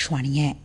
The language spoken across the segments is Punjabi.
ਆਕਾਸ਼ਵਾਣੀ ਹੈ।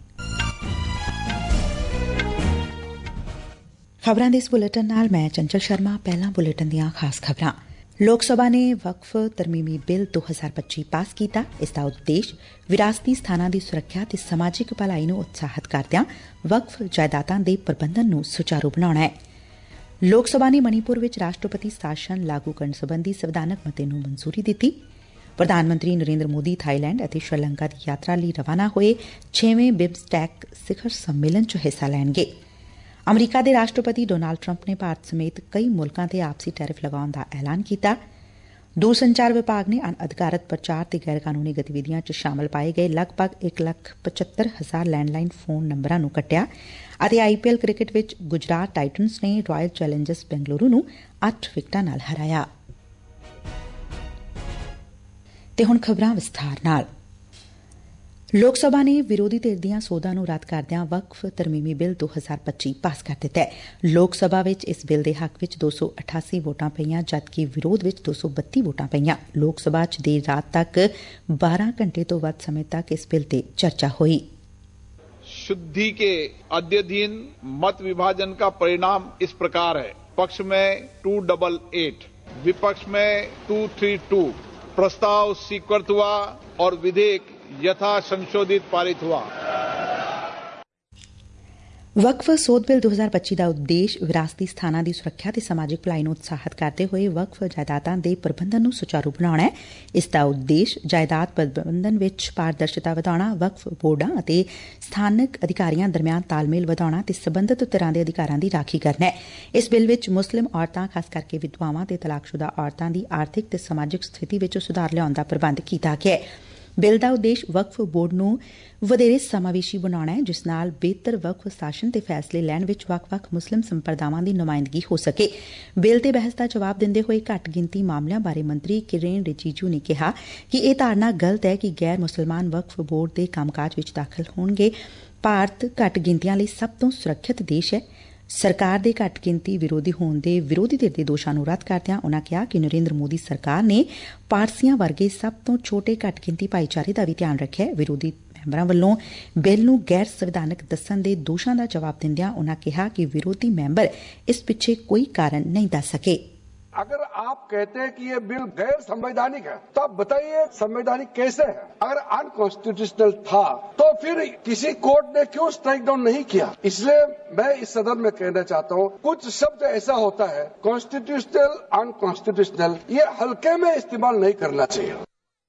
ਖਬਰਾਂ ਦੇ ਇਸ ਬੁਲੇਟਿਨ ਨਾਲ ਮੈਂ ਚੰਚਲ ਸ਼ਰਮਾ। ਪਹਿਲਾਂ ਬੁਲੇਟਿਨ ਦੀਆਂ ਖਾਸ ਖਬਰਾਂ। ਲੋਕ ਸਭਾ ਨੇ ਵਕਫ ਤਰਮੀਮੀ ਬਿੱਲ 2025 ਪਾਸ ਕੀਤਾ। ਇਸ ਦਾ ਉਦੇਸ਼ ਵਿਰਾਸਤੀ ਸਥਾਨਾਂ ਦੀ ਸੁਰੱਖਿਆ ਤੇ ਸਮਾਜਿਕ ਭਲਾਈ ਨੂੰ ਉਤਸ਼ਾਹਿਤ ਕਰਦਿਆਂ ਵਕਫ ਜਾਇਦਾਦਾਂ ਦੇ ਪ੍ਰਬੰਧਨ ਨੂੰ ਸੁਚਾਰੂ ਬਣਾਉਣਾ ਹੈ। ਲੋਕ ਸਭਾ ਨੇ ਮਣੀਪੁਰ ਵਿਚ ਰਾਸ਼ਟਰਪਤੀ ਸ਼ਾਸਨ ਲਾਗੂ ਕਰਨ ਸਬੰਧੀ ਸੰਵਿਧਾਨਕ ਮਤੇ ਨੂੰ ਮਨਜ਼ੂਰੀ ਦਿੱਤੀ। ਪ੍ਰਧਾਨ ਮੰਤਰੀ ਨਰਿੰਦਰ ਮੋਦੀ ਥਾਈਲੈਂਡ ਅਤੇ ਸ਼੍ਰੀਲੰਕਾ ਦੀ ਯਾਤਰਾ ਲਈ ਰਵਾਨਾ ਹੋਏ 6ਵੇਂ ਬਿਮਸਟੈਕ ਸਿਖਰ ਸੰਮੇਲਨ 'ਚ ਹਿੱਸਾ ਲੈਣਗੇ। ਅਮਰੀਕਾ ਦੇ ਰਾਸ਼ਟਰਪਤੀ ਡੋਨਾਲਡ ਟਰੰਪ ਨੇ ਭਾਰਤ ਸਮੇਤ ਕਈ ਮੁਲਕਾਂ ਤੇ ਆਪਸੀ ਟੈਰਿਫ ਲਗਾਉਣ ਦਾ ਐਲਾਨ ਕੀਤਾ। ਦੂਰਸੰਚਾਰ ਵਿਭਾਗ ਨੇ ਅਣਅਧਿਕਾਰਤ ਪ੍ਰਚਾਰ ਤੇ ਗੈਰ ਕਾਨੂੰਨੀ ਗਤੀਵਿਧੀਆਂ 'ਚ ਸ਼ਾਮਲ ਪਾਏ ਗਏ ਲਗਭਗ 1,75,000 ਲੈਂਡਲਾਈਨ ਫੋਨ ਨੰਬਰਾਂ ਨੂੰ ਕੱਟਿਆ ਅਤੇ IPL ਕ੍ਰਿਕਟ ਵਿਚ ਗੁਜਰਾਤ ਟਾਈਟਨਜ਼ ਨੇ ਰਾਇਲ ਚੈਲੰਜਰਸ ਬੈਂਗਲੁਰੂ ਨੂੰ 8 ਵਿਕਟਾਂ ਨਾਲ ਹਰਾਇਆ। ਤੇ ਹੁਣ ਖਬਰਾਂ ਵਿਸਥਾਰ ਨਾਲ। ਲੋਕ ਸਭਾ ਨੇ ਵਿਰੋਧੀ ਧਿਰ ਦੀਆਂ ਸੋਧਾਂ ਨੂੰ ਰੱਦ ਕਰਦਿਆਂ ਵਕਫ ਤਰਮੀਮੀ ਬਿੱਲ 2025 ਪਾਸ ਕਰ ਦਿੱਤਾ ਹੈ। ਲੋਕ ਸਭਾ ਵਿਚ ਇਸ ਬਿੱਲ ਦੇ ਹੱਕ ਵਿਚ 288 ਵੋਟਾਂ ਪਈਆਂ, ਜਦਕਿ ਵਿਰੋਧ ਵਿਚ 232 ਵੋਟਾਂ ਪਈਆਂ। ਲੋਕ ਸਭਾ 'ਚ ਦੇਰ ਰਾਤ ਤੱਕ 12 ਘੰਟੇ ਤੋਂ ਵੱਧ ਸਮੇਂ ਤੱਕ ਇਸ ਬਿੱਲ ਤੇ ਚਰਚਾ ਹੋਈ। शुद्धि के अद्यतन मत विभाजन का परिणाम इस प्रकार है। पक्ष में 288, विपक्ष में 232। प्रस्ताव स्वीकृत हुआ और विधेयक यथा संशोधित पारित हुआ। ਵਕਫ ਸੋਧ ਬਿੱਲ 2025 ਦਾ ਉਦੇਸ਼ ਵਿਰਾਸਤੀ ਸਥਾਨਾਂ ਦੀ ਸੁਰੱਖਿਆ ਤੇ ਸਮਾਜਿਕ ਭਲਾਈ ਨੂੰ ਉਤਸ਼ਾਹਿਤ ਕਰਦੇ ਹੋਏ ਵਕਫ ਜਾਇਦਾਦਾਂ ਦੇ ਪ੍ਰਬੰਧਨ ਨੂੰ ਸੁਚਾਰੂ ਬਣਾਉਣਾ ਹੈ। ਇਸ ਦਾ ਉਦੇਸ਼ ਜਾਇਦਾਦ ਪ੍ਰਬੰਧਨ ਵਿੱਚ ਪਾਰਦਰਸ਼ਤਾ ਵਧਾਉਣਾ, ਵਕਫ ਬੋਰਡਾਂ ਅਤੇ ਸਥਾਨਕ ਅਧਿਕਾਰੀਆਂ ਦਰਮਿਆਨ ਤਾਲਮੇਲ ਵਧਾਉਣਾ ਤੇ ਸਬੰਧਤ ਧਿਰਾਂ ਦੇ ਅਧਿਕਾਰਾਂ ਦੀ ਰਾਖੀ ਕਰਨਾ ਹੈ। ਇਸ ਬਿੱਲ ਵਿੱਚ ਮੁਸਲਿਮ ਔਰਤਾਂ, ਖਾਸ ਕਰਕੇ ਵਿਧਵਾਵਾਂ ਤੇ ਤਲਾਕਸ਼ੁਦਾ ਔਰਤਾਂ ਦੀ ਆਰਥਿਕ ਤੇ ਸਮਾਜਿਕ ਸਥਿਤੀ ਵਿੱਚ ਸੁਧਾਰ ਲਿਆਉਣ ਦਾ ਪ੍ਰਬੰਧ ਕੀਤਾ ਗਿਆ ਹੈ। ਬਿੱਲ ਦਾ ਉਦੇਸ਼ ਵਕਫ ਬੋਰਡ ਨੂੰ ਵਧੇਰੇ ਸਮਾਵੇਸ਼ੀ ਬਣਾਉਣਾ ਹੈ, ਜਿਸ ਨਾਲ ਬਿਹਤਰ ਵਕਫ ਸ਼ਾਸਨ ਤੇ ਫੈਸਲੇ ਲੈਣ ਵਿੱਚ ਵੱਖ-ਵੱਖ ਮੁਸਲਿਮ ਸੰਪਰਦਾਵਾਂ ਦੀ ਨੁਮਾਇੰਦਗੀ ਹੋ ਸਕੇ। ਬਿੱਲ ਤੇ ਬਹਿਸ ਦਾ ਜਵਾਬ ਦਿੰਦੇ ਹੋਏ ਘੱਟ ਗਿਣਤੀ ਮਾਮਲਿਆਂ ਬਾਰੇ ਮੰਤਰੀ ਕਿਰੇਨ ਰਿਜੀਜੂ ਨੇ ਕਿਹਾ ਕਿ ਇਹ ਧਾਰਨਾ ਗਲਤ ਹੈ ਕਿ ਗੈਰ ਮੁਸਲਮਾਨ ਵਕਫ ਬੋਰਡ ਦੇ ਕੰਮਕਾਜ ਵਿੱਚ ਦਾਖਲ ਹੋਣਗੇ। ਭਾਰਤ ਘੱਟ ਗਿਣਤੀਆਂ ਲਈ ਸਭ ਤੋਂ ਸੁਰੱਖਿਅਤ ਦੇਸ਼ ਹੈ। ਸਰਕਾਰ ਦੇ ਘੱਟ ਗਿਣਤੀ ਵਿਰੋਧੀ ਹੋਣ ਦੇ ਵਿਰੋਧੀ ਧਿਰ ਦੇ ਦੋਸ਼ਾਂ ਨੂੰ ਰੱਦ ਕਰਦਿਆਂ ਉਨੂਾਂ ਕਿਹਾ ਕਿ ਨਰਿੰਦਰ ਮੋਦੀ ਸਰਕਾਰ ਨੇ ਪਾਰਸੀਆਂ ਵਰਗੇ ਸਭ ਤੋਂ ਛੋਟੇ ਘੱਟ ਗਿਣਤੀ ਭਾਈਚਾਰੇ ਦਾ ਵੀ ਧਿਆਨ ਰੱਖਿਆ। ਵਿਰੋਧੀ ਮੈਂਬਰਾਂ ਵੱਲੋਂ ਬਿੱਲ ਨੂੰ ਗੈਰ ਸੰਵਿਧਾਨਕ ਦੱਸਣ ਦੇ ਦੋਸ਼ਾਂ ਦਾ ਜਵਾਬ ਦਿੰਦਿਆਂ ਉਨੂਾਂ ਕਿਹਾ ਕਿ ਵਿਰੋਧੀ ਮੈਂਬਰ ਇਸ ਪਿੱਛੇ ਕੋਈ ਕਾਰਨ ਨਹੀਂ ਦੱਸ ਸਕੇ। अगर आप कहते हैं कि ये बिल गैर संवैधानिक है तो आप बताइए संवैधानिक कैसे है? अगर अनकॉन्स्टिट्यूशनल था तो फिर किसी कोर्ट ने क्यों स्ट्राइक डाउन नहीं किया? इसलिए मैं इस सदन में कहना चाहता हूँ, कुछ शब्द ऐसा होता है कॉन्स्टिट्यूशनल, अनकॉन्स्टिट्यूशनल, ये हल्के में इस्तेमाल नहीं करना चाहिए।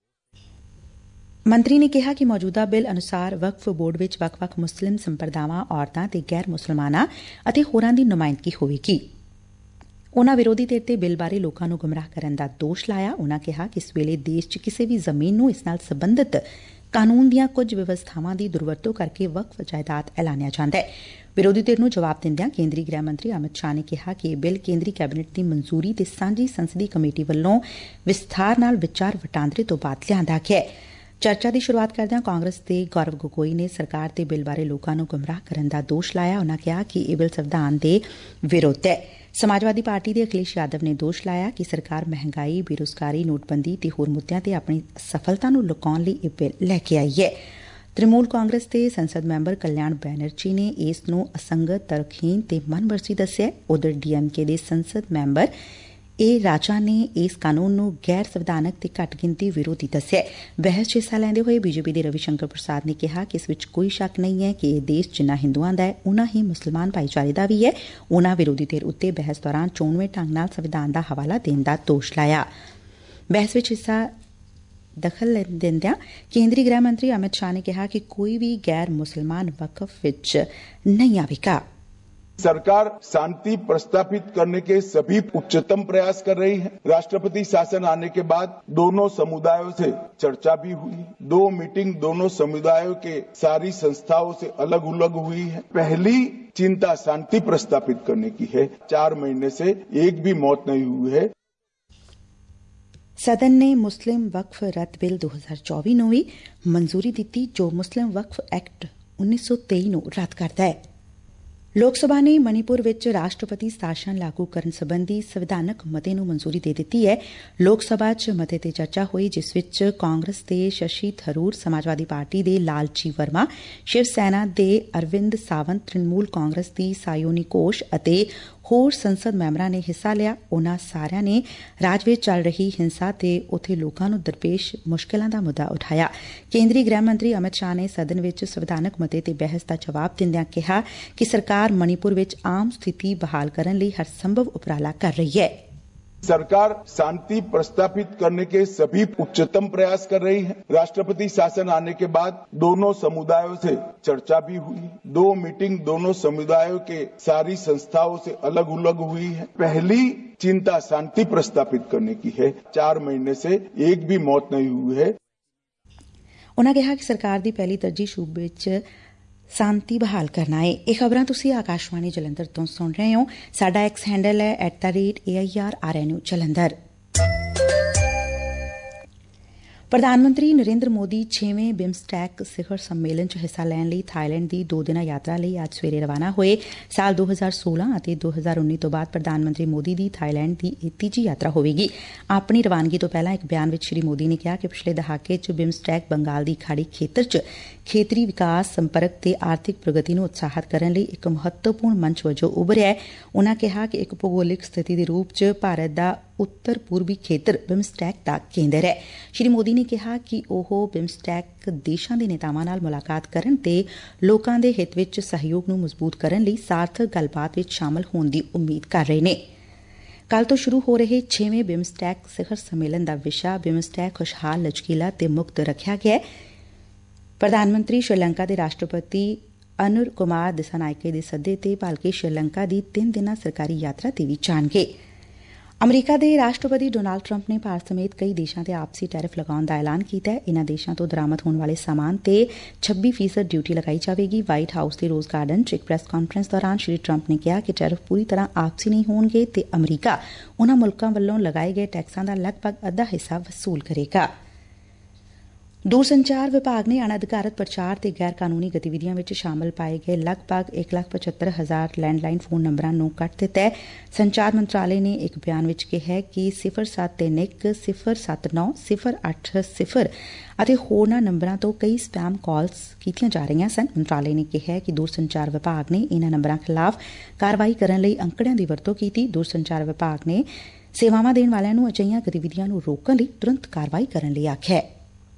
ਮੰਤਰੀ ਨੇ ਕਿਹਾ ਕਿ ਮੌਜੂਦਾ ਬਿੱਲ ਅਨੁਸਾਰ ਵਕਫ ਬੋਰਡ ਵਿੱਚ ਵੱਖ-ਵੱਖ ਮੁਸਲਿਮ ਸੰਪਰਦਾਵਾਂ, ਔਰਤਾਂ ਤੇ ਗੈਰ ਮੁਸਲਮਾਨਾਂ ਅਤੇ ਹੋਰਾਂ ਦੀ ਨੁਮਾਇੰਦਗੀ ਹੋਵੇਗੀ। ਉਨੂਾਂ ਵਿਰੋਧੀ ਧਿਰ ਤੇ ਬਿੱਲ ਬਾਰੇ ਲੋਕਾਂ ਨੂੰ ਗੁੰਮਰਾਹ ਕਰਨ ਦਾ ਦੋਸ਼ ਲਾਇਆ। ਉਨੂਾਂ ਕਿਹਾ ਕਿ ਇਸ ਵੇਲੇ ਦੇਸ਼ 'ਚ ਕਿਸੇ ਵੀ ਜ਼ਮੀਨ ਨੂੰ ਇਸ ਨਾਲ ਸੰਬੰਧਿਤ ਕਾਨੂੰਨ ਦੀਆਂ ਕੁਝ ਵਿਵਸਥਾਵਾਂ ਦੀ ਦੁਰਵਰਤੋਂ ਕਰਕੇ ਵਕਫ ਜਾਇਦਾਦ ਐਲਾਨਿਆ ਜਾਂਦਾ ਹੈ। ਵਿਰੋਧੀ ਧਿਰ ਨੂੰ ਜਵਾਬ ਦਿੰਦਿਆਂ ਕੇਂਦਰੀ ਗ੍ਰਹਿ ਮੰਤਰੀ ਅਮਿਤ ਸ਼ਾਹ ਨੇ ਕਿਹਾ ਕਿ ਇਹ ਬਿੱਲ ਕੇਂਦਰੀ ਕੈਬਨਿਟ ਦੀ ਮਨਜ਼ੂਰੀ ਤੇ ਸਾਂਝੀ ਸੰਸਦੀ ਕਮੇਟੀ ਵੱਲੋਂ ਵਿਸਥਾਰ ਨਾਲ ਵਿਚਾਰ ਵਟਾਂਦਰੇ ਤੋਂ ਬਾਅਦ ਲਿਆਂਦਾ ਗਿਆ ਹੈ। ਚਰਚਾ ਦੀ ਸ਼ੁਰੂਆਤ ਕਰਦਿਆਂ ਕਾਂਗਰਸ ਦੇ ਗੌਰਵ ਗੋਗੋਈ ਨੇ ਸਰਕਾਰ ਤੇ ਬਿੱਲ ਬਾਰੇ ਲੋਕਾਂ ਨੂੰ ਗੁੰਮਰਾਹ ਕਰਨ ਦਾ ਦੋਸ਼ ਲਾਇਆ। ਉਨੂਾਂ ਕਿਹਾ ਕਿ ਇਹ ਬਿੱਲ ਸੰਵਿਧਾਨ ਦੇ ਵਿਰੁੱਧ ਹੈ। ਸਮਾਜਵਾਦੀ ਪਾਰਟੀ ਦੇ ਅਖਿਲੇਸ਼ ਯਾਦਵ ਨੇ ਦੋਸ਼ ਲਾਇਆ ਕਿ ਸਰਕਾਰ ਮਹਿੰਗਾਈ, ਬੇਰੁਜ਼ਗਾਰੀ, ਨੋਟਬੰਦੀ ਤੇ ਹੋਰ ਮੁੱਦਿਆਂ ਤੇ ਆਪਣੀ ਸਫਲਤਾ ਨੂੰ ਲੁਕਾਉਣ ਲਈ ਇਹ ਬਿੱਲ ਲੈ ਕੇ ਆਈ ਹੈ। ਤ੍ਰਿਣਮੂਲ ਕਾਂਗਰਸ ਦੇ ਸੰਸਦ ਮੈਂਬਰ ਕਲਿਆਣ ਬੈਨਰਜੀ ਨੇ ਇਸ ਨੂੰ ਅਸੰਗਤ, ਤਰਕਹੀਣ ਤੇ ਮਨਮਰਜ਼ੀ ਦੱਸਿਆ। ਉਧਰ DMK ਦੇ ਸੰਸਦ ਮੈਂਬਰ ਰਾਜਾ ਨੇ ਇਸ ਕਾਨੂੰਨ ਨੂੰ ਗੈਰ ਸੰਵਿਧਾਨਕ ਤੇ ਘੱਟ ਗਿਣਤੀ ਵਿਰੋਧੀ ਦੱਸਿਆ। ਬਹਿਸ 'ਚ ਹਿੱਸਾ ਲੈਂਦੇ ਹੋਏ BJP ਦੇ ਰਵੀ ਸ਼ੰਕਰ ਪ੍ਰਸਾਦ ਨੇ ਕਿਹਾ ਕਿ ਇਸ ਵਿੱਚ ਕੋਈ ਸ਼ੱਕ ਨਹੀਂ ਹੈ ਕਿ ਇਹ ਦੇਸ਼ ਜਿੰਨਾ ਹਿੰਦੂਆਂ ਦਾ ਹੈ, ਉਨਾ ਹੀ ਮੁਸਲਮਾਨ ਭਾਈਚਾਰੇ ਦਾ ਵੀ ਹੈ। ਉਨੂਾਂ ਵਿਰੋਧੀ ਧਿਰ ਉੱਤੇ ਬਹਿਸ ਦੌਰਾਨ ਚੋਣਵੇਂ ਢੰਗ ਨਾਲ ਸੰਵਿਧਾਨ ਦਾ ਹਵਾਲਾ ਦੇਣ ਦਾ ਦੋਸ਼ ਲਾਇਆ। ਬਹਿਸ ਵਿੱਚ ਹਿੱਸਾ ਦਖਲ ਦਿੰਦਿਆਂ ਕੇਂਦਰੀ ਗ੍ਰਹਿ ਮੰਤਰੀ ਅਮਿਤ ਸ਼ਾਹ ਨੇ ਕਿਹਾ ਕਿ ਕੋਈ ਵੀ ਗੈਰ ਮੁਸਲਮਾਨ ਵਕਫ ਵਿੱਚ ਨਹੀਂ ਆਵੇਗਾ। सरकार शांति प्रस्तापित करने के सभी उच्चतम प्रयास कर रही है। राष्ट्रपति शासन आने के बाद दोनों समुदायों से चर्चा भी हुई। 2 मीटिंग दोनों समुदायों के सारी संस्थाओं से अलग अलग हुई है। पहली चिंता शांति प्रस्तापित करने की है। 4 महीने से एक भी मौत नहीं हुई है। ਸਦਨ ਨੇ ਮੁਸਲਿਮ ਵਕਫ ਰੱਦ ਬਿੱਲ 2024 ਨੂੰ ਵੀ ਮਨਜ਼ੂਰੀ ਦਿੱਤੀ, ਜੋ ਮੁਸਲਿਮ ਵਕਫ ਐਕਟ 1923 ਨੂੰ ਰੱਦ ਕਰਦਾ ਹੈ। ਲੋਕ ਸਭਾ ਨੇ ਮਣੀਪੁਰ ਵਿਚ ਰਾਸ਼ਟਰਪਤੀ ਸ਼ਾਸਨ ਲਾਗੂ ਕਰਨ ਸਬੰਧੀ ਸੰਵਿਧਾਨਕ ਮਤੇ ਨੂੰ ਮਨਜ਼ੂਰੀ ਦੇ ਦਿੱਤੀ ਹੈ। ਲੋਕ ਸਭਾ 'ਚ ਮਤੇ ਤੇ ਚਰਚਾ ਹੋਈ, ਜਿਸ ਵਿਚ ਕਾਂਗਰਸ ਦੇ ਸ਼ਸ਼ੀ ਥਰੂਰ, ਸਮਾਜਵਾਦੀ ਪਾਰਟੀ ਦੇ ਲਾਲਜੀ ਵਰਮਾ, ਸ਼ਿਵ ਸੈਨਾ ਦੇ ਅਰਵਿੰਦ ਸਾਵੰਤ, ਤ੍ਰਿਣਮੂਲ ਕਾਂਗਰਸ ਦੀ ਸਾਇਓਨੀ ਘੋਸ਼ ਅਤੇ ਹੋਰ ਸੰਸਦ ਮੈਂਬਰਾਂ ਨੇ ਹਿੱਸਾ ਲਿਆ। ਉਨ੍ਹਾਂ ਸਾਰਿਆਂ ਨੇ ਰਾਜ ਵਿਚ ਚੱਲ ਰਹੀ ਹਿੰਸਾ ਤੇ ਉੱਥੇ ਲੋਕਾਂ ਨੂੰ ਦਰਪੇਸ਼ ਮੁਸ਼ਕਿਲਾਂ ਦਾ ਮੁੱਦਾ ਉਠਾਇਆ। ਕੇਂਦਰੀ ਗ੍ਰਹਿ ਮੰਤਰੀ ਅਮਿਤ ਸ਼ਾਹ ਨੇ ਸਦਨ ਵਿਚ ਸੰਵਿਧਾਨਕ ਮਤੇ ਤੇ ਬਹਿਸ ਦਾ ਜਵਾਬ ਦਿੰਦਿਆਂ ਕਿਹਾ ਕਿ ਸਰਕਾਰ ਮਣੀਪੁਰ ਵਿਚ ਆਮ ਸਥਿਤੀ ਬਹਾਲ ਕਰਨ ਲਈ ਹਰ ਸੰਭਵ ਉਪਰਾਲਾ ਕਰ ਰਹੀ ਹੈ। सरकार शांति प्रस्तापित करने के सभी उच्चतम प्रयास कर रही है। राष्ट्रपति शासन आने के बाद दोनों समुदायों से चर्चा भी हुई। 2 मीटिंग दोनों समुदायों के सारी संस्थाओं से अलग अलग हुई है। पहली चिंता शांति प्रस्तापित करने की है। 4 महीने से एक भी मौत नहीं हुई है। उन्होंने कहा कि सरकार की पहली तरजीह सूबे विच शांति बहाल करना है। ਇਹ ਖਬਰਾਂ ਤੁਸੀਂ ਆਕਾਸ਼ਵਾਣੀ ਜਲੰਧਰ ਤੋਂ ਸੁਣ ਰਹੇ ਹੋ। ਸਾਡਾ ਐਕਸ ਹੈਂਡਲ ਹੈ @AIRRNU ਜਲੰਧਰ। ਪ੍ਰਧਾਨ ਮੰਤਰੀ ਨਰਿੰਦਰ ਮੋਦੀ 6ਵੇਂ ਬਿਮਸਟੈਕ ਸਿਖਰ ਸੰਮੇਲਨ 'ਚ ਹਿੱਸਾ ਲੈਣ ਲਈ ਥਾਈਲੈਂਡ ਦੀ 2 ਦਿਨਾਂ ਯਾਤਰਾ ਲਈ ਅੱਜ ਸਵੇਰੇ ਰਵਾਨਾ ਹੋਏ। ਸਾਲ 2016 ਅਤੇ 2019 ਤੋਂ ਬਾਅਦ ਪ੍ਰਧਾਨ ਮੰਤਰੀ ਮੋਦੀ ਦੀ ਥਾਈਲੈਂਡ ਦੀ ਇਹ ਤੀਜੀ ਯਾਤਰਾ ਹੋਵੇਗੀ। ਆਪਣੀ ਰਵਾਨਗੀ ਤੋਂ ਪਹਿਲਾਂ ਇੱਕ ਬਿਆਨ ਵਿੱਚ ਸ੍ਰੀ ਮੋਦੀ ਨੇ ਕਿਹਾ ਕਿ ਪਿਛਲੇ ਦਹਾਕੇ 'ਚ ਬਿਮਸਟੈਕ ਬੰਗਾਲ ਦੀ ਖਾੜੀ ਖੇਤਰ 'ਚ ਖੇਤਰੀ ਵਿਕਾਸ, ਸੰਪਰਕ ਤੇ ਆਰਥਿਕ ਪ੍ਰਗਤੀ ਨੂੰ ਉਤਸ਼ਾਹਿਤ ਕਰਨ ਲਈ ਇੱਕ ਮਹੱਤਵਪੂਰਨ ਮੰਚ ਵਜੋਂ ਉਭਰਿਆ ਹੈ। ਉਨ੍ਹਾਂ ਕਿਹਾ ਕਿ ਇੱਕ ਭੂਗੋਲਿਕ ਸਥਿਤੀ ਦੇ ਰੂਪ 'ਚ ਭਾਰਤ ਦਾ ਉੱਤਰ ਪੂਰਬੀ ਖੇਤਰ ਬਿਮਸਟੈਕ ਦਾ ਕੇਂਦਰ ਹੈ। ਸ੍ਰੀ ਮੋਦੀ ਨੇ ਕਿਹਾ ਕਿ ਉਹ ਬਿਮਸਟੈਕ ਦੇਸ਼ਾਂ ਦੇ ਨੇਤਾਵਾਂ ਨਾਲ ਮੁਲਾਕਾਤ ਕਰਨ ਤੇ ਲੋਕਾਂ ਦੇ ਹਿੱਤ ਵਿੱਚ ਸਹਿਯੋਗ ਨੂੰ ਮਜ਼ਬੂਤ ਕਰਨ ਲਈ ਸਾਰਥਕ ਗੱਲਬਾਤ ਵਿੱਚ ਸ਼ਾਮਲ ਹੋਣ ਦੀ ਉਮੀਦ ਕਰ ਰਹੇ ਨੇ। ਕੱਲ੍ਹ ਤੋਂ ਸ਼ੁਰੂ ਹੋ ਰਹੇ 6ਵੇਂ ਬਿਮਸਟੈਕ ਸਿਖਰ ਸੰਮੇਲਨ ਦਾ ਵਿਸ਼ਾ ਬਿਮਸਟੈਕ ਖੁਸ਼ਹਾਲ, ਲਚਕੀਲਾ ਤੇ ਮੁਕਤ ਰੱਖਿਆ ਗਿਆ ਹੈ। ਪ੍ਰਧਾਨ ਮੰਤਰੀ ਸ਼੍ਰੀਲੰਕਾ ਦੇ ਰਾਸ਼ਟਰਪਤੀ ਅਨੁਰ ਕੁਮਾਰ ਦਿਸਾਨਾਇਕੇ ਦੇ ਸੱਦੇ ਤੇ ਭਲਕੇ ਸ਼੍ਰੀਲੰਕਾ ਦੀ 3 ਦਿਨਾਂ ਸਰਕਾਰੀ ਯਾਤਰਾ ਤੇ ਵੀ ਜਾਣਗੇ। ਅਮਰੀਕਾ ਦੇ ਰਾਸ਼ਟਰਪਤੀ ਡੋਨਾਲਡ ਟਰੰਪ ਨੇ ਭਾਰਤ ਸਮੇਤ ਕਈ ਦੇਸ਼ਾਂ ਤੇ ਆਪਸੀ ਟੈਰਿਫ ਲਗਾਉਣ ਦਾ ਐਲਾਨ ਕੀਤਾ ਹੈ। ਇਨ੍ਹਾਂ ਦੇਸ਼ਾਂ ਤੋਂ ਦਰਾਮਦ ਹੋਣ ਵਾਲੇ ਸਾਮਾਨ ਤੇ 26% ਡਿਊਟੀ ਲਗਾਈ ਜਾਵੇਗੀ। ਵਾਈਟ ਹਾਊਸ ਦੇ ਰੋਜ਼ ਗਾਰਡਨ 'ਚ ਇੱਕ ਪ੍ਰੈਸ ਕਾਨਫਰੰਸ ਦੌਰਾਨ ਸ੍ਰੀ ਟਰੰਪ ਨੇ ਕਿਹਾ ਕਿ ਟੈਰਿਫ ਪੂਰੀ ਤਰ੍ਹਾਂ ਆਪਸੀ ਨਹੀਂ ਹੋਣਗੇ ਤੇ ਅਮਰੀਕਾ ਉਨ੍ਹਾਂ ਮੁਲਕਾਂ ਵੱਲੋਂ ਲਗਾਏ ਗਏ ਟੈਕਸਾਂ ਦਾ ਲਗਭਗ ਅੱਧਾ ਹਿੱਸਾ ਵਸੂਲ ਕਰੇਗਾ। ਦੂਰਸੰਚਾਰ ਵਿਭਾਗ ਨੇ ਅਣਅਧਿਕਾਰਤ ਪ੍ਰਚਾਰ ਤੇ ਗੈਰ ਕਾਨੂੰਨੀ ਗਤੀਵਿਧੀਆਂ ਵਿੱਚ ਸ਼ਾਮਲ ਪਾਏ ਗਏ ਲਗਭਗ 1,75,000 ਲੈਂਡਲਾਈਨ ਫੋਨ ਨੰਬਰਾਂ ਨੂੰ ਕੱਟ ਦਿੱਤਾ ਹੈ। ਸੰਚਾਰ ਮੰਤਰਾਲੇ ਨੇ ਇੱਕ ਬਿਆਨ ਵਿੱਚ ਕਿਹਾ ਕਿ 0731 079 080 ਅਤੇ ਹੋਰਨਾਂ ਨੰਬਰਾਂ ਤੋਂ ਕਈ ਸਪੈਮ ਕਾਲਸ ਕੀਤੀਆਂ ਜਾ ਰਹੀਆਂ ਸਨ। ਮੰਤਰਾਲੇ ਨੇ ਕਿਹਾ ਕਿ ਦੂਰਸੰਚਾਰ ਵਿਭਾਗ ਨੇ ਇਨ੍ਹਾਂ ਨੰਬਰਾਂ ਖਿਲਾਫ਼ ਕਾਰਵਾਈ ਕਰਨ ਲਈ ਅੰਕੜਿਆਂ ਦੀ ਵਰਤੋਂ ਕੀਤੀ। ਦੂਰਸੰਚਾਰ ਵਿਭਾਗ ਨੇ ਸੇਵਾਵਾਂ ਦੇਣ ਵਾਲਿਆਂ ਨੂੰ ਅਜਿਹੀਆਂ ਗਤੀਵਿਧੀਆਂ ਨੂੰ ਰੋਕਣ ਲਈ ਤੁਰੰਤ ਕਾਰਵਾਈ ਕਰਨ ਲਈ ਆਖਿਆ ਹੈ।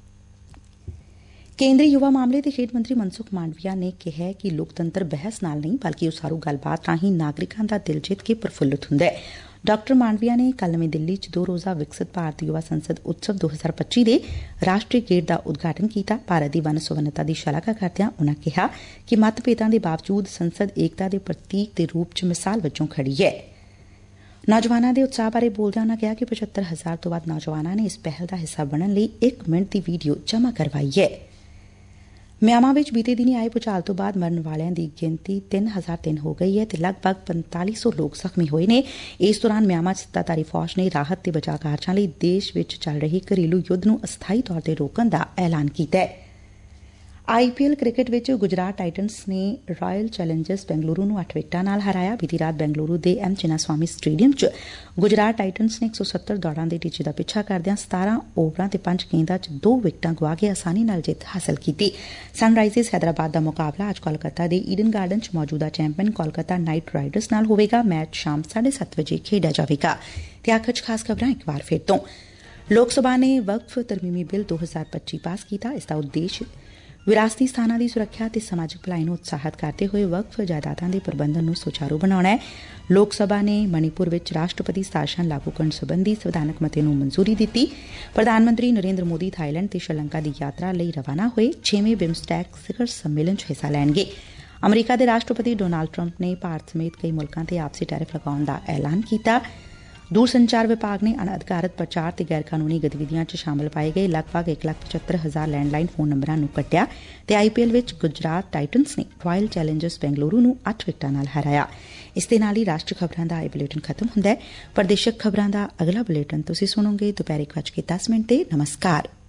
ਕੇਂਦਰੀ ਯੁਵਾ ਮਾਮਲੇ ਤੇ ਖੇਡ ਮੰਤਰੀ ਮਨਸੁਖ ਮਾਂਡਵੀਆ ਨੇ ਕਿਹਾ ਕਿ ਲੋਕਤੰਤਰ ਬਹਿਸ ਨਾਲ ਨਹੀਂ ਬਲਕਿ ਉਸਾਰੂ ਗੱਲਬਾਤ ਰਾਹੀਂ ਨਾਗਰਿਕਾਂ ਦਾ ਦਿਲ ਜਿੱਤ ਕੇ ਪ੍ਰਫੁੱਲਤ ਹੁੰਦਾ ਹੈ। ਡਾ. ਮਾਂਡਵੀਆ ਨੇ ਕੱਲ੍ਹ ਨਵੀਂ ਦਿੱਲੀ 'ਚ 2 ਰੋਜ਼ਾ ਵਿਕਸਿਤ ਭਾਰਤ ਯੁਵਾ ਸੰਸਦ ਉਤਸਵ 2025 ਦੇ ਰਾਸ਼ਟਰੀ ਗੇੜ ਦਾ ਉਦਘਾਟਨ ਕੀਤਾ। ਭਾਰਤ ਦੀ ਵੰਨ ਸੁਵੰਨਤਾ ਦੀ ਸ਼ਲਾਘਾ ਕਰਦਿਆਂ ਉਨ੍ਹਾਂ ਕਿਹਾ ਕਿ ਮਤਭੇਦਾਂ ਦੇ ਬਾਵਜੂਦ ਸੰਸਦ ਏਕਤਾ ਦੇ ਪ੍ਰਤੀਕ ਦੇ ਰੂਪ 'ਚ ਮਿਸਾਲ ਵਜੋਂ ਖੜੀ ਹੈ। ਨੌਜਵਾਨਾਂ ਦੇ ਉਤਸ਼ਾਹ ਬਾਰੇ ਬੋਲਦਿਆਂ ਉਨ੍ਹਾਂ ਕਿਹਾ ਕਿ 75,000 ਤੋਂ ਵੱਧ ਨੌਜਵਾਨਾਂ ਨੇ ਇਸ ਪਹਿਲ ਦਾ ਹਿੱਸਾ ਬਣਨ ਲਈ 1 ਮਿੰਟ ਦੀ ਵੀਡੀਓ ਜਮ੍ਹਾਂ ਕਰਵਾਈ ਹੈ। ਮਿਆਂਮਾਰ ਵਿੱਚ ਬੀਤੇ ਦਿਨੀ ਆਏ ਭੂਚਾਲ ਤੋਂ ਬਾਅਦ ਮਰਨ ਵਾਲਿਆਂ ਦੀ ਗਿਣਤੀ 3003 ਹੋ ਗਈ ਹੈ ਤੇ ਲਗਭਗ 4500 ਲੋਕ ਜ਼ਖਮੀ ਹੋਏ ਨੇ। ਇਸ ਦੌਰਾਨ ਮਿਆਂਮਾਰ ਸੱਤਾਧਾਰੀ ਫੌਜ ਨੇ ਰਾਹਤ ਤੇ ਬਚਾਅ ਕਾਰਜਾਂ ਲਈ ਦੇਸ਼ ਵਿੱਚ ਚੱਲ ਰਹੇ ਘਰੇਲੂ ਯੁੱਧ ਨੂੰ ਅਸਥਾਈ ਤੌਰ ਤੇ ਰੋਕਣ ਦਾ ਐਲਾਨ ਕੀਤਾ ਹੈ। IPL ਕ੍ਰਿਕਟ ਵਿੱਚ ਗੁਜਰਾਤ ਟਾਈਟਨਸ ਨੇ ਰਾਇਲ ਚੈਲੰਜਰਸ ਬੈਂਗਲੁਰੂ ਨੂੰ 8 ਵਿਕਟਾਂ ਨਾਲ ਹਰਾਇਆ। ਬੀਤੀ ਰਾਤ ਬੈਂਗਲੁਰੂ ਦੇ M ਚਿੰਨਾਸਵਾਮੀ ਸਟੇਡੀਅਮ 'ਚ ਗੁਜਰਾਤ ਟਾਈਟਨਸ ਨੇ 170 ਦੌੜਾਂ ਦੇ ਟੀਚੇ ਦਾ ਪਿੱਛਾ ਕਰਦਿਆਂ 17 ਓਵਰਾਂ ਤੇ 5 ਗੇਂਦਾਂ 'ਚ 2 ਵਿਕਟਾਂ ਗਵਾ ਕੇ ਆਸਾਨੀ ਨਾਲ ਜਿੱਤ ਹਾਸਲ ਕੀਤੀ। ਸਨਰਾਈਜ਼ਰਸ ਹੈਦਰਾਬਾਦ ਦਾ ਮੁਕਾਬਲਾ ਅੱਜ ਕੋਲਕਾਤਾ ਦੇ ਈਡਨ ਗਾਰਡਨ 'ਚ ਮੌਜੂਦਾ ਚੈਂਪੀਅਨ ਕੋਲਕਾਤਾ ਨਾਈਟ ਰਾਈਡਰਸ ਨਾਲ ਹੋਵੇਗਾ। ਮੈਚ ਸ਼ਾਮ 7:30 ਵਜੇ ਖੇਡਿਆ ਜਾਵੇਗਾ। ਤੇ ਆਖਰ 'ਚ ਖਾਸ ਖਬਰਾਂ ਇੱਕ ਵਾਰ ਫਿਰ ਤੋਂ। ਲੋਕ ਸਭਾ ਨੇ ਵਕਫ ਤਰਮੀਮੀ ਬਿੱਲ 2025 ਪਾਸ ਕੀਤਾ। ਇਸ ਦਾ ਉਦੇਸ਼ ਵਿਰਾਸਤੀ ਸਥਾਨਾਂ ਦੀ ਸੁਰੱਖਿਆ ਤੇ ਸਮਾਜਿਕ ਭਲਾਈ ਨੂੰ ਉਤਸ਼ਾਹਿਤ ਕਰਦੇ ਹੋਏ ਵਕਫ ਜਾਇਦਾਦਾਂ ਦੇ ਪ੍ਰਬੰਧਨ ਨੂੰ ਸੁਚਾਰੂ ਬਣਾਉਣਾ ਹੈ। ਲੋਕ ਸਭਾ ਨੇ ਮਣੀਪੁਰ ਵਿੱਚ ਰਾਸ਼ਟਰਪਤੀ ਸ਼ਾਸਨ ਲਾਗੂ ਕਰਨ ਸਬੰਧੀ ਸੰਵਿਧਾਨਕ ਮਤੇ ਨੂੰ ਮਨਜ਼ੂਰੀ ਦਿੱਤੀ। ਪ੍ਰਧਾਨ ਮੰਤਰੀ ਨਰਿੰਦਰ ਮੋਦੀ ਥਾਈਲੈਂਡ ਤੇ ਸ਼੍ਰੀਲੰਕਾ ਦੀ ਯਾਤਰਾ ਲਈ ਰਵਾਨਾ ਹੋਏ। 6ਵੇਂ ਬਿਮਸਟੈਕ ਸਿਖਰ ਸੰਮੇਲਨ 'ਚ ਹਿੱਸਾ ਲੈਣਗੇ। ਅਮਰੀਕਾ ਦੇ ਰਾਸ਼ਟਰਪਤੀ ਡੋਨਾਲਡ ਟਰੰਪ ਨੇ ਭਾਰਤ ਸਮੇਤ ਕਈ ਮੁਲਕਾਂ ਤੇ ਆਪਸੀ ਟੈਰਿਫ ਲਗਾਉਣ ਦਾ ਐਲਾਨ ਕੀਤਾ। ਦੂਰਸੰਚਾਰ ਵਿਭਾਗ ਨੇ ਅਣਅਧਿਕਾਰਤ ਪ੍ਰਚਾਰ ਤੇ ਗੈਰ ਕਾਨੂੰਨੀ ਗਤੀਵਿਧੀਆਂ 'ਚ ਸ਼ਾਮਲ ਪਾਏ ਗਏ ਲਗਭਗ 1,75,000 ਲੈਂਡਲਾਈਨ ਫੋਨ ਨੰਬਰਾਂ ਨੂੰ ਕੱਟਿਆ ਤੇ IPL ਵਿੱਚ ਗੁਜਰਾਤ ਟਾਈਟਨਸ ਨੇ ਰਾਇਲ ਚੈਲੰਜਰਸ ਬੈਂਗਲੁਰੂ ਨੂੰ 8 ਵਿਕਟਾਂ ਨਾਲ ਹਰਾਇਆ। ਇਸ ਦੇ ਨਾਲ ਹੀ ਰਾਸ਼ਟਰੀ ਖਬਰਾਂ ਦਾ ਇਹ ਬੁਲੇਟਿਨ ਖਤਮ ਹੁੰਦਾ ਹੈ। ਪ੍ਰਦੇਸ਼ਕ ਖਬਰਾਂ ਦਾ ਅਗਲਾ ਬੁਲੇਟਿਨ ਤੁਸੀਂ ਸੁਣੋਗੇ ਦੁਪਹਿਰ 1:10 ਤੇ। ਨਮਸਕਾਰ।